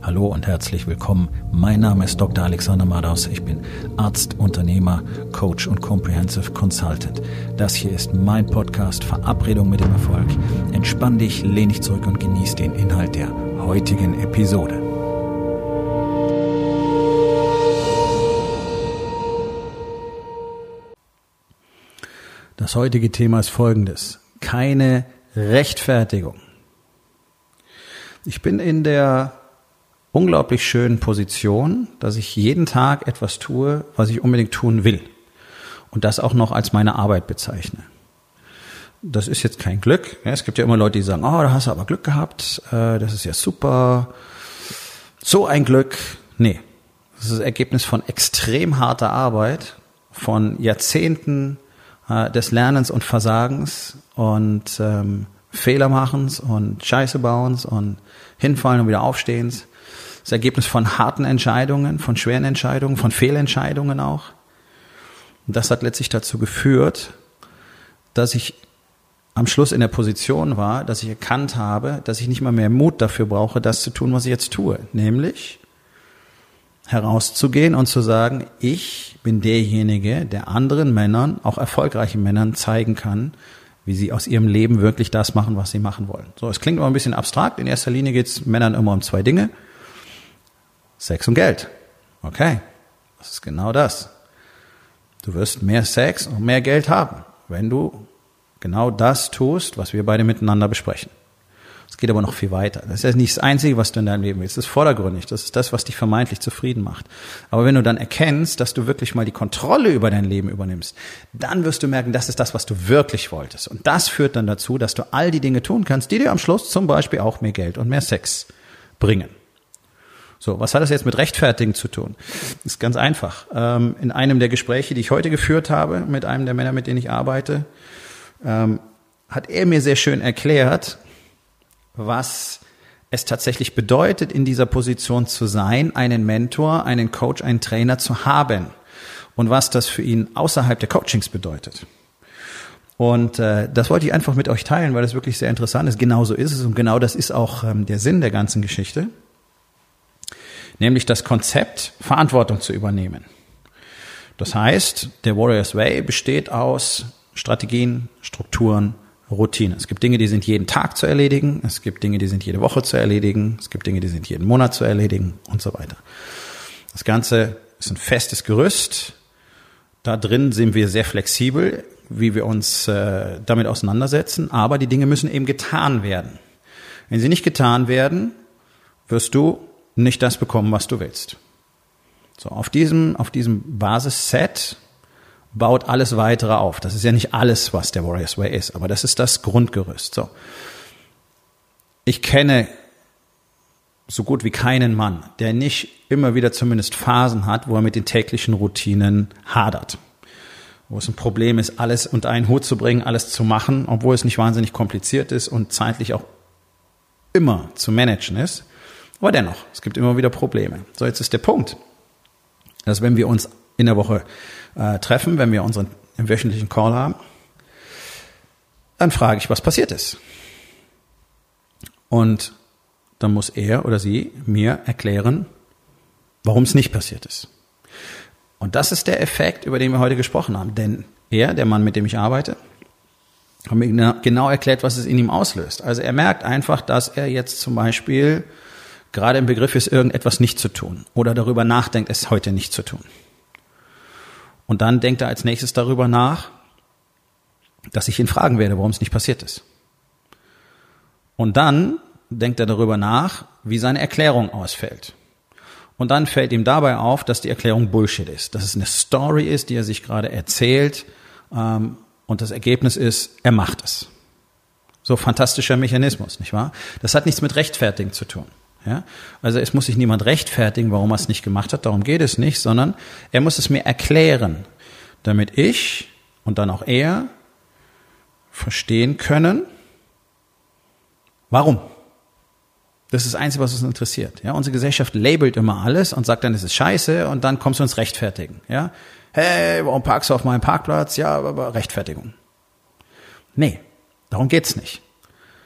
Hallo und herzlich willkommen. Mein Name ist Dr. Alexander Madaus. Ich bin Arzt, Unternehmer, Coach und Comprehensive Consultant. Das hier ist mein Podcast Verabredung mit dem Erfolg. Entspann dich, lehn dich zurück und genieß den Inhalt der heutigen Episode. Das heutige Thema ist folgendes: keine Rechtfertigung. Ich bin in der unglaublich schönen Position, dass ich jeden Tag etwas tue, was ich unbedingt tun will. Und das auch noch als meine Arbeit bezeichne. Das ist jetzt kein Glück. Es gibt ja immer Leute, die sagen, oh, da hast du aber Glück gehabt, das ist ja super. So ein Glück. Nee, das ist das Ergebnis von extrem harter Arbeit, von Jahrzehnten des Lernens und Versagens und Fehlermachens und Scheiße bauens und Hinfallen und wieder Aufstehens. Das Ergebnis von harten Entscheidungen, von schweren Entscheidungen, von Fehlentscheidungen auch. Und das hat letztlich dazu geführt, dass ich am Schluss in der Position war, dass ich erkannt habe, dass ich nicht mal mehr Mut dafür brauche, das zu tun, was ich jetzt tue. Nämlich herauszugehen und zu sagen, ich bin derjenige, der anderen Männern, auch erfolgreichen Männern, zeigen kann, wie sie aus ihrem Leben wirklich das machen, was sie machen wollen. So, es klingt immer ein bisschen abstrakt. In erster Linie geht es Männern immer um zwei Dinge: Sex und Geld. Okay, das ist genau das. Du wirst mehr Sex und mehr Geld haben, wenn du genau das tust, was wir beide miteinander besprechen. Es geht aber noch viel weiter. Das ist ja nicht das Einzige, was du in deinem Leben willst. Das ist vordergründig. Das ist das, was dich vermeintlich zufrieden macht. Aber wenn du dann erkennst, dass du wirklich mal die Kontrolle über dein Leben übernimmst, dann wirst du merken, das ist das, was du wirklich wolltest. Und das führt dann dazu, dass du all die Dinge tun kannst, die dir am Schluss zum Beispiel auch mehr Geld und mehr Sex bringen. So, was hat das jetzt mit Rechtfertigen zu tun? Das ist ganz einfach. In einem der Gespräche, die ich heute geführt habe mit einem der Männer, mit denen ich arbeite, hat er mir sehr schön erklärt, was es tatsächlich bedeutet, in dieser Position zu sein, einen Mentor, einen Coach, einen Trainer zu haben und was das für ihn außerhalb der Coachings bedeutet. Und das wollte ich einfach mit euch teilen, weil das wirklich sehr interessant ist. Genauso ist es und genau das ist auch der Sinn der ganzen Geschichte, nämlich das Konzept, Verantwortung zu übernehmen. Das heißt, der Warrior's Way besteht aus Strategien, Strukturen, Routine. Es gibt Dinge, die sind jeden Tag zu erledigen. Es gibt Dinge, die sind jede Woche zu erledigen. Es gibt Dinge, die sind jeden Monat zu erledigen und so weiter. Das Ganze ist ein festes Gerüst. Da drin sind wir sehr flexibel, wie wir uns damit auseinandersetzen. Aber die Dinge müssen eben getan werden. Wenn sie nicht getan werden, wirst du nicht das bekommen, was du willst. So, auf diesem Basisset baut alles weitere auf. Das ist ja nicht alles, was der Warrior's Way ist, aber das ist das Grundgerüst. So. Ich kenne so gut wie keinen Mann, der nicht immer wieder zumindest Phasen hat, wo er mit den täglichen Routinen hadert. Wo es ein Problem ist, alles unter einen Hut zu bringen, alles zu machen, obwohl es nicht wahnsinnig kompliziert ist und zeitlich auch immer zu managen ist. Aber dennoch, es gibt immer wieder Probleme. So, jetzt ist der Punkt, dass wenn wir uns in der Woche treffen, wenn wir unseren wöchentlichen Call haben, dann frage ich, was passiert ist. Und dann muss er oder sie mir erklären, warum es nicht passiert ist. Und das ist der Effekt, über den wir heute gesprochen haben. Denn er, der Mann, mit dem ich arbeite, hat mir genau erklärt, was es in ihm auslöst. Also er merkt einfach, dass er jetzt zum Beispiel gerade im Begriff ist, irgendetwas nicht zu tun oder darüber nachdenkt, es heute nicht zu tun. Und dann denkt er als nächstes darüber nach, dass ich ihn fragen werde, warum es nicht passiert ist. Und dann denkt er darüber nach, wie seine Erklärung ausfällt. Und dann fällt ihm dabei auf, dass die Erklärung Bullshit ist, dass es eine Story ist, die er sich gerade erzählt, und das Ergebnis ist, er macht es. So fantastischer Mechanismus, nicht wahr? Das hat nichts mit Rechtfertigen zu tun. Ja? Also es muss sich niemand rechtfertigen, warum er es nicht gemacht hat, darum geht es nicht, sondern er muss es mir erklären, damit ich und dann auch er verstehen können, warum. Das ist das Einzige, was uns interessiert. Ja? Unsere Gesellschaft labelt immer alles und sagt dann, es ist scheiße und dann kommst du ins Rechtfertigen. Ja? Hey, warum parkst du auf meinem Parkplatz? Ja, aber Rechtfertigung. Nee, darum geht's nicht.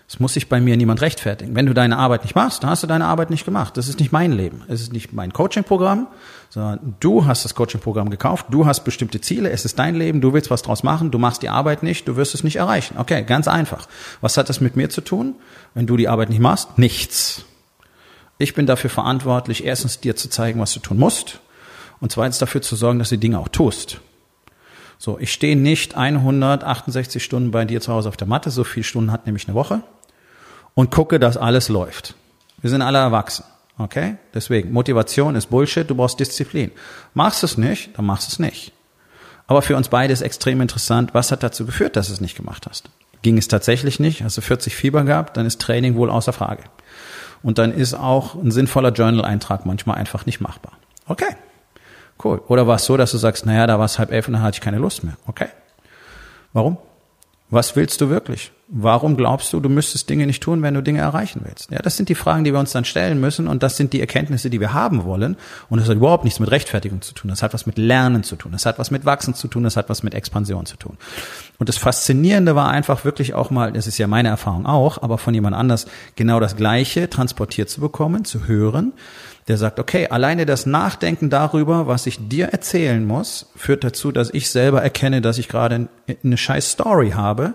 Es muss sich bei mir niemand rechtfertigen. Wenn du deine Arbeit nicht machst, dann hast du deine Arbeit nicht gemacht. Das ist nicht mein Leben. Es ist nicht mein Coaching-Programm, sondern du hast das Coaching-Programm gekauft, du hast bestimmte Ziele, es ist dein Leben, du willst was draus machen, du machst die Arbeit nicht, du wirst es nicht erreichen. Okay, ganz einfach. Was hat das mit mir zu tun? Wenn du die Arbeit nicht machst? Nichts. Ich bin dafür verantwortlich, erstens dir zu zeigen, was du tun musst und zweitens dafür zu sorgen, dass du die Dinge auch tust. So, ich stehe nicht 168 Stunden bei dir zu Hause auf der Matte, so viele Stunden hat nämlich eine Woche, und gucke, dass alles läuft. Wir sind alle erwachsen, okay? Deswegen, Motivation ist Bullshit, du brauchst Disziplin. Machst du es nicht, dann machst du es nicht. Aber für uns beide ist extrem interessant, was hat dazu geführt, dass du es nicht gemacht hast? Ging es tatsächlich nicht? Hast du 40 Fieber gehabt? Dann ist Training wohl außer Frage. Und dann ist auch ein sinnvoller Journal-Eintrag manchmal einfach nicht machbar. Okay, cool. Oder war es so, dass du sagst, naja, da war es 10:30 und dann hatte ich keine Lust mehr. Okay. Warum? Was willst du wirklich? Warum glaubst du, du müsstest Dinge nicht tun, wenn du Dinge erreichen willst? Ja, das sind die Fragen, die wir uns dann stellen müssen, und das sind die Erkenntnisse, die wir haben wollen. Und das hat überhaupt nichts mit Rechtfertigung zu tun. Das hat was mit Lernen zu tun. Das hat was mit Wachsen zu tun. Das hat was mit Expansion zu tun. Und das Faszinierende war einfach wirklich auch mal, das ist ja meine Erfahrung auch, aber von jemand anders genau das Gleiche transportiert zu bekommen, zu hören, der sagt, okay, alleine das Nachdenken darüber, was ich dir erzählen muss, führt dazu, dass ich selber erkenne, dass ich gerade eine scheiß Story habe,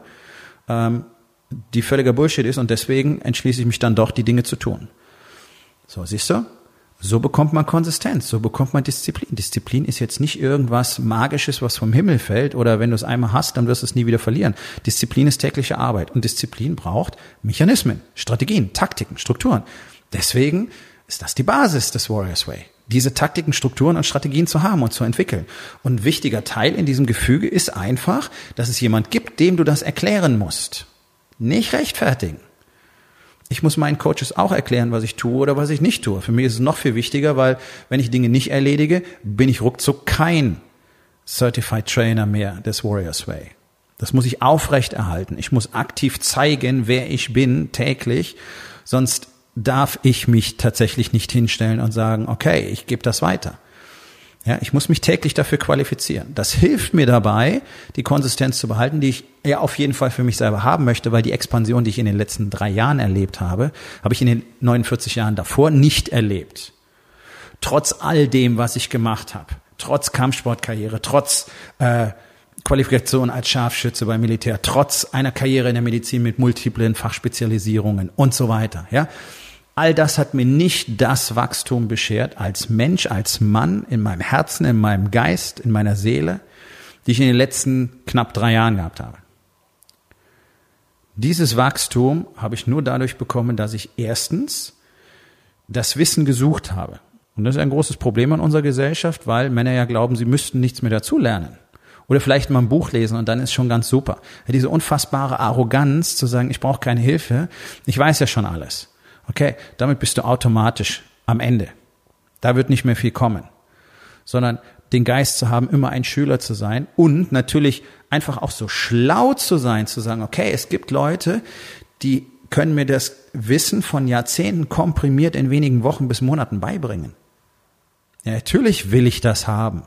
die völliger Bullshit ist, und deswegen entschließe ich mich dann doch, die Dinge zu tun. So, siehst du? So bekommt man Konsistenz, so bekommt man Disziplin. Disziplin ist jetzt nicht irgendwas Magisches, was vom Himmel fällt, oder wenn du es einmal hast, dann wirst du es nie wieder verlieren. Disziplin ist tägliche Arbeit, und Disziplin braucht Mechanismen, Strategien, Taktiken, Strukturen. Deswegen ist das die Basis des Warriors Way, diese Taktiken, Strukturen und Strategien zu haben und zu entwickeln. Und ein wichtiger Teil in diesem Gefüge ist einfach, dass es jemand gibt, dem du das erklären musst. Nicht rechtfertigen. Ich muss meinen Coaches auch erklären, was ich tue oder was ich nicht tue. Für mich ist es noch viel wichtiger, weil wenn ich Dinge nicht erledige, bin ich ruckzuck kein Certified Trainer mehr des Warriors Way. Das muss ich aufrechterhalten. Ich muss aktiv zeigen, wer ich bin, täglich, sonst darf ich mich tatsächlich nicht hinstellen und sagen, okay, ich gebe das weiter. Ja, ich muss mich täglich dafür qualifizieren. Das hilft mir dabei, die Konsistenz zu behalten, die ich ja auf jeden Fall für mich selber haben möchte, weil die Expansion, die ich in den letzten 3 Jahren erlebt habe, habe ich in den 49 Jahren davor nicht erlebt. Trotz all dem, was ich gemacht habe, trotz Kampfsportkarriere, trotz Qualifikation als Scharfschütze beim Militär, trotz einer Karriere in der Medizin mit multiplen Fachspezialisierungen und so weiter, ja. All das hat mir nicht das Wachstum beschert als Mensch, als Mann, in meinem Herzen, in meinem Geist, in meiner Seele, die ich in den letzten knapp 3 Jahren gehabt habe. Dieses Wachstum habe ich nur dadurch bekommen, dass ich erstens das Wissen gesucht habe. Und das ist ein großes Problem in unserer Gesellschaft, weil Männer ja glauben, sie müssten nichts mehr dazulernen. Oder vielleicht mal ein Buch lesen und dann ist schon ganz super. Ja, diese unfassbare Arroganz zu sagen, ich brauche keine Hilfe, ich weiß ja schon alles. Okay, damit bist du automatisch am Ende. Da wird nicht mehr viel kommen. Sondern den Geist zu haben, immer ein Schüler zu sein und natürlich einfach auch so schlau zu sein, zu sagen, okay, es gibt Leute, die können mir das Wissen von Jahrzehnten komprimiert in wenigen Wochen bis Monaten beibringen. Ja, natürlich will ich das haben.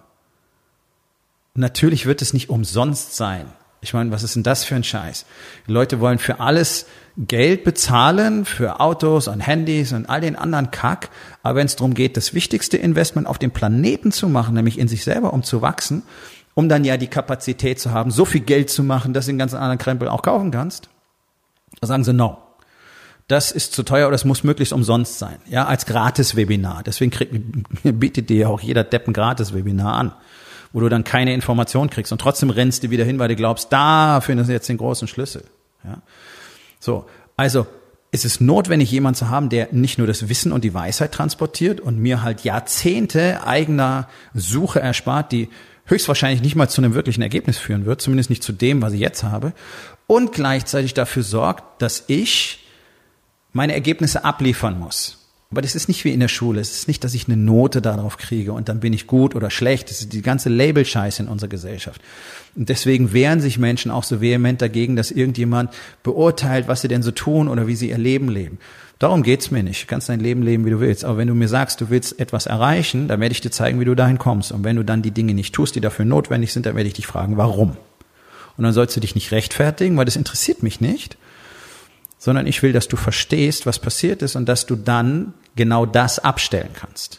Und natürlich wird es nicht umsonst sein. Ich meine, was ist denn das für ein Scheiß? Die Leute wollen für alles Geld bezahlen, für Autos und Handys und all den anderen Kack. Aber wenn es darum geht, das wichtigste Investment auf dem Planeten zu machen, nämlich in sich selber, um zu wachsen, um dann ja die Kapazität zu haben, so viel Geld zu machen, dass du den ganzen anderen Krempel auch kaufen kannst, da sagen sie no. Das ist zu teuer oder das muss möglichst umsonst sein. Ja, als Gratis-Webinar. Deswegen bietet dir ja auch jeder Depp ein Gratis-Webinar an, wo du dann keine Information kriegst und trotzdem rennst du wieder hin, weil du glaubst, da findest du jetzt den großen Schlüssel. Ja. So, also es ist notwendig, jemanden zu haben, der nicht nur das Wissen und die Weisheit transportiert und mir halt Jahrzehnte eigener Suche erspart, die höchstwahrscheinlich nicht mal zu einem wirklichen Ergebnis führen wird, zumindest nicht zu dem, was ich jetzt habe, und gleichzeitig dafür sorgt, dass ich meine Ergebnisse abliefern muss. Aber das ist nicht wie in der Schule. Es ist nicht, dass ich eine Note darauf kriege und dann bin ich gut oder schlecht. Das ist die ganze Label-Scheiße in unserer Gesellschaft. Und deswegen wehren sich Menschen auch so vehement dagegen, dass irgendjemand beurteilt, was sie denn so tun oder wie sie ihr Leben leben. Darum geht's mir nicht. Du kannst dein Leben leben, wie du willst. Aber wenn du mir sagst, du willst etwas erreichen, dann werde ich dir zeigen, wie du dahin kommst. Und wenn du dann die Dinge nicht tust, die dafür notwendig sind, dann werde ich dich fragen, warum. Und dann sollst du dich nicht rechtfertigen, weil das interessiert mich nicht, sondern ich will, dass du verstehst, was passiert ist und dass du dann genau das abstellen kannst.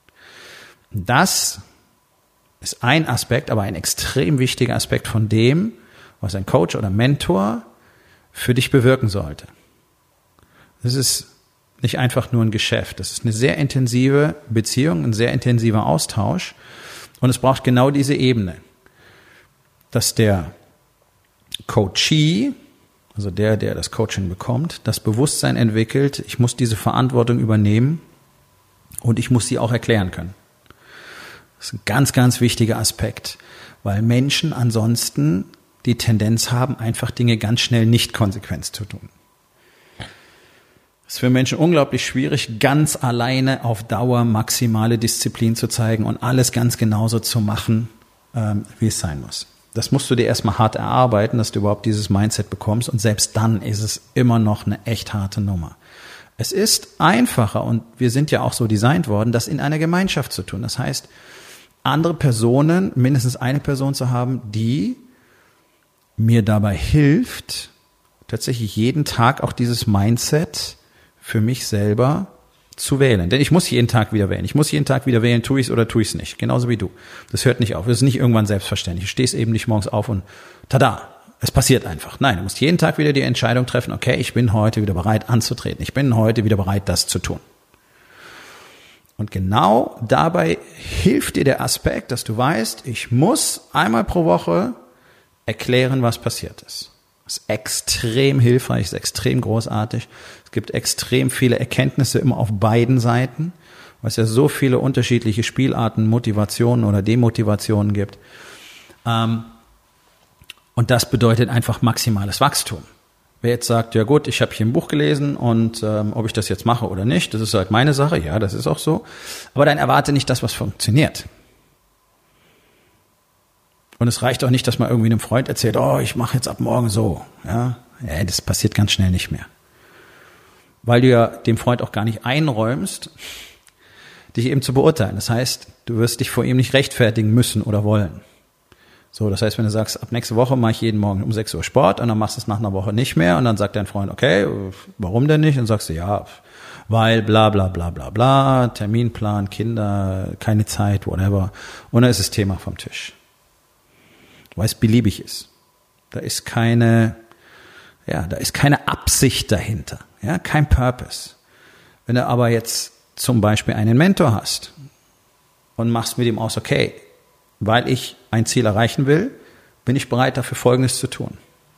Das ist ein Aspekt, aber ein extrem wichtiger Aspekt von dem, was ein Coach oder Mentor für dich bewirken sollte. Das ist nicht einfach nur ein Geschäft. Das ist eine sehr intensive Beziehung, ein sehr intensiver Austausch. Und es braucht genau diese Ebene, dass der Coachee, also der das Coaching bekommt, das Bewusstsein entwickelt, ich muss diese Verantwortung übernehmen und ich muss sie auch erklären können. Das ist ein ganz, ganz wichtiger Aspekt, weil Menschen ansonsten die Tendenz haben, einfach Dinge ganz schnell nicht konsequent zu tun. Es ist für Menschen unglaublich schwierig, ganz alleine auf Dauer maximale Disziplin zu zeigen und alles ganz genauso zu machen, wie es sein muss. Das musst du dir erstmal hart erarbeiten, dass du überhaupt dieses Mindset bekommst und selbst dann ist es immer noch eine echt harte Nummer. Es ist einfacher und wir sind ja auch so designt worden, das in einer Gemeinschaft zu tun. Das heißt, andere Personen, mindestens eine Person zu haben, die mir dabei hilft, tatsächlich jeden Tag auch dieses Mindset für mich selber zu wählen. Denn ich muss jeden Tag wieder wählen. Ich muss jeden Tag wieder wählen, tue ich es oder tue ich es nicht. Genauso wie du. Das hört nicht auf. Das ist nicht irgendwann selbstverständlich. Du stehst eben nicht morgens auf und tada, es passiert einfach. Nein, du musst jeden Tag wieder die Entscheidung treffen, okay, ich bin heute wieder bereit anzutreten. Ich bin heute wieder bereit, das zu tun. Und genau dabei hilft dir der Aspekt, dass du weißt, ich muss einmal pro Woche erklären, was passiert ist. Das ist extrem hilfreich, ist extrem großartig. Es gibt extrem viele Erkenntnisse immer auf beiden Seiten, weil es ja so viele unterschiedliche Spielarten, Motivationen oder Demotivationen gibt. Und das bedeutet einfach maximales Wachstum. Wer jetzt sagt, ja gut, ich habe hier ein Buch gelesen und ob ich das jetzt mache oder nicht, das ist halt meine Sache, ja, das ist auch so. Aber dann erwarte nicht das, was funktioniert. Und es reicht auch nicht, dass man irgendwie einem Freund erzählt, oh, ich mache jetzt ab morgen so. Ja, das passiert ganz schnell nicht mehr. Weil du ja dem Freund auch gar nicht einräumst, dich eben zu beurteilen. Das heißt, du wirst dich vor ihm nicht rechtfertigen müssen oder wollen. So, das heißt, wenn du sagst, ab nächste Woche mache ich jeden Morgen um 6 Uhr Sport und dann machst du es nach einer Woche nicht mehr und dann sagt dein Freund, okay, warum denn nicht? Und sagst du, ja, weil bla bla bla bla bla, Terminplan, Kinder, keine Zeit, whatever. Und dann ist das Thema vom Tisch. Weil es beliebig ist. Da ist keine Absicht dahinter, ja, kein Purpose. Wenn du aber jetzt zum Beispiel einen Mentor hast und machst mit ihm aus, okay, weil ich ein Ziel erreichen will, bin ich bereit, dafür Folgendes zu tun.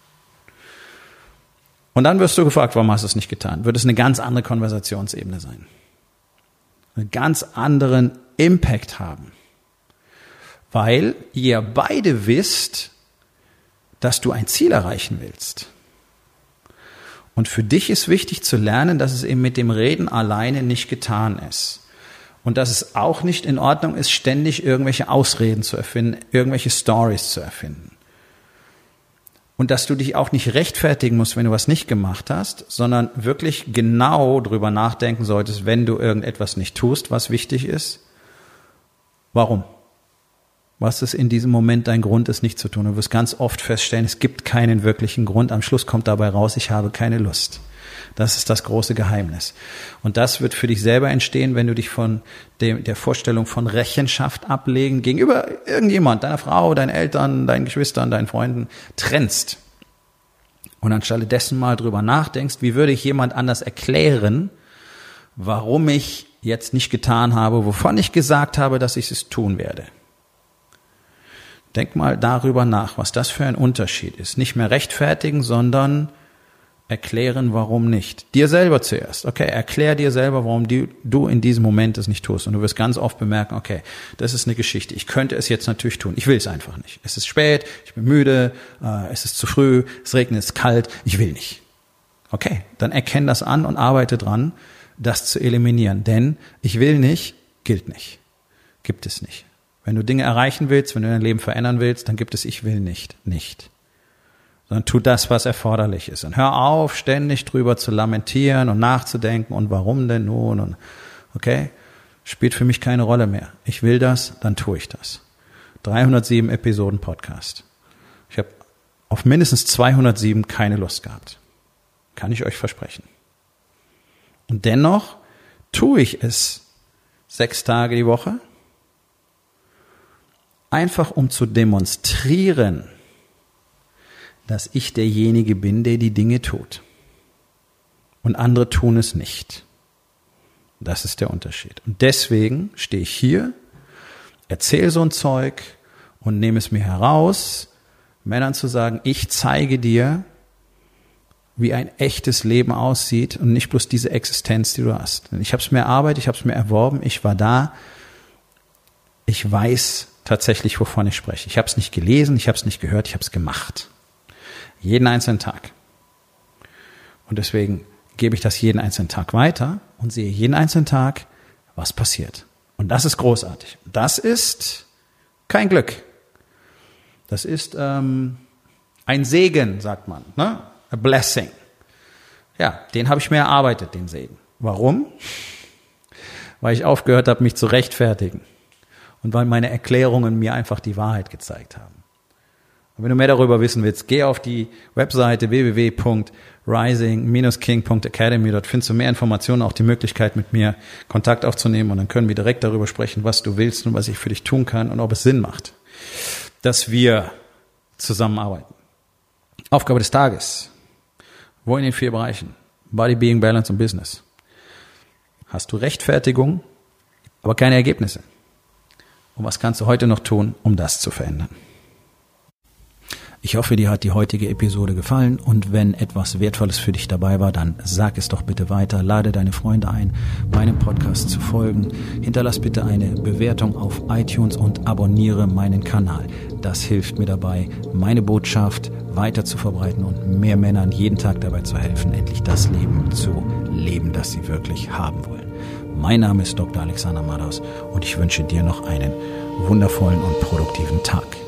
Und dann wirst du gefragt, warum hast du es nicht getan? Wird es eine ganz andere Konversationsebene sein. Einen ganz anderen Impact haben. Weil ihr beide wisst, dass du ein Ziel erreichen willst. Und für dich ist wichtig zu lernen, dass es eben mit dem Reden alleine nicht getan ist. Und dass es auch nicht in Ordnung ist, ständig irgendwelche Ausreden zu erfinden, irgendwelche Stories zu erfinden. Und dass du dich auch nicht rechtfertigen musst, wenn du was nicht gemacht hast, sondern wirklich genau drüber nachdenken solltest, wenn du irgendetwas nicht tust, was wichtig ist. Warum? Was ist in diesem Moment dein Grund, es nicht zu tun? Du wirst ganz oft feststellen, es gibt keinen wirklichen Grund. Am Schluss kommt dabei raus, ich habe keine Lust. Das ist das große Geheimnis. Und das wird für dich selber entstehen, wenn du dich von der Vorstellung von Rechenschaft ablegen gegenüber irgendjemand, deiner Frau, deinen Eltern, deinen Geschwistern, deinen Freunden trennst. Und anstelle dessen mal drüber nachdenkst, wie würde ich jemand anders erklären, warum ich jetzt nicht getan habe, wovon ich gesagt habe, dass ich es tun werde. Denk mal darüber nach, was das für ein Unterschied ist. Nicht mehr rechtfertigen, sondern erklären, warum nicht. Dir selber zuerst. Okay, erklär dir selber, warum du in diesem Moment es nicht tust. Und du wirst ganz oft bemerken, okay, das ist eine Geschichte. Ich könnte es jetzt natürlich tun. Ich will es einfach nicht. Es ist spät, ich bin müde, es ist zu früh, es regnet, es ist kalt. Ich will nicht. Okay, dann erkenn das an und arbeite dran, das zu eliminieren. Denn ich will nicht, gilt nicht. Gibt es nicht. Wenn du Dinge erreichen willst, wenn du dein Leben verändern willst, dann gibt es ich will nicht. Sondern tu das, was erforderlich ist. Und hör auf, ständig drüber zu lamentieren und nachzudenken und warum denn nun und okay, spielt für mich keine Rolle mehr. Ich will das, dann tue ich das. 307 Episoden Podcast. Ich habe auf mindestens 207 keine Lust gehabt. Kann ich euch versprechen. Und dennoch tue ich es 6 Tage die Woche, einfach um zu demonstrieren, dass ich derjenige bin, der die Dinge tut. Und andere tun es nicht. Das ist der Unterschied. Und deswegen stehe ich hier, erzähle so ein Zeug und nehme es mir heraus, Männern zu sagen, ich zeige dir, wie ein echtes Leben aussieht und nicht bloß diese Existenz, die du hast. Ich habe es mir erarbeitet, ich habe es mir erworben, ich war da. Ich weiß tatsächlich, wovon ich spreche. Ich habe es nicht gelesen, ich habe es nicht gehört, ich habe es gemacht. Jeden einzelnen Tag. Und deswegen gebe ich das jeden einzelnen Tag weiter und sehe jeden einzelnen Tag, was passiert. Und das ist großartig. Das ist kein Glück. Das ist ein Segen, sagt man, ne? A blessing. Ja, den habe ich mir erarbeitet, den Segen. Warum? Weil ich aufgehört habe, mich zu rechtfertigen. Und weil meine Erklärungen mir einfach die Wahrheit gezeigt haben. Und wenn du mehr darüber wissen willst, geh auf die Webseite www.rising-king.academy. Dort findest du mehr Informationen, auch die Möglichkeit, mit mir Kontakt aufzunehmen. Und dann können wir direkt darüber sprechen, was du willst und was ich für dich tun kann und ob es Sinn macht, dass wir zusammenarbeiten. Aufgabe des Tages. Wo in den 4 Bereichen? Body, Being, Balance und Business. Hast du Rechtfertigung, aber keine Ergebnisse? Und was kannst du heute noch tun, um das zu verändern? Ich hoffe, dir hat die heutige Episode gefallen und wenn etwas Wertvolles für dich dabei war, dann sag es doch bitte weiter, lade deine Freunde ein, meinem Podcast zu folgen, hinterlass bitte eine Bewertung auf iTunes und abonniere meinen Kanal. Das hilft mir dabei, meine Botschaft weiter zu verbreiten und mehr Männern jeden Tag dabei zu helfen, endlich das Leben zu leben, das sie wirklich haben wollen. Mein Name ist Dr. Alexander Madaus und ich wünsche dir noch einen wundervollen und produktiven Tag.